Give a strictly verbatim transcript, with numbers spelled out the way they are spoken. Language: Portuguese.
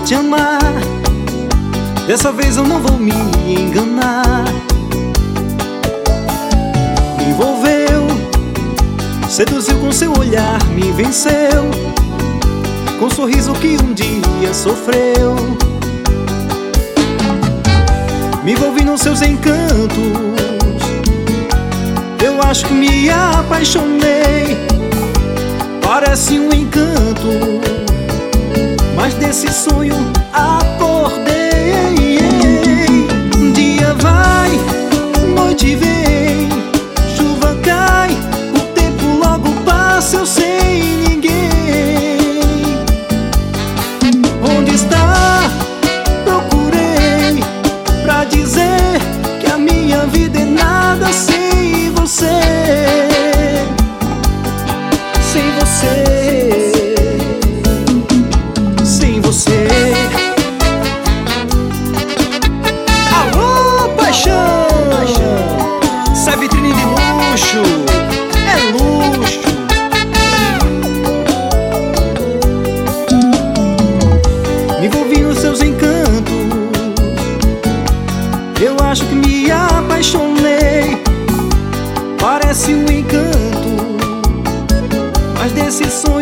te amar. Dessa vez eu não vou me enganar. Me envolveu, seduziu com seu olhar, me venceu com um sorriso que um dia sofreu. Me envolvi nos seus encantos, eu acho que me apaixonei. Parece um encanto, mas desse sonho acordei. Dia vai, noite vem, chuva cai, o tempo logo passa, eu sem ninguém. Onde está? Procurei pra dizer que a minha vida é nada sem você. Sem você, sem você. Alô, paixão! Essa é vitrine de luxo, é luxo. Me envolvi nos seus encantos, eu acho que me apaixonei. Parece um encanto, mas desse sonho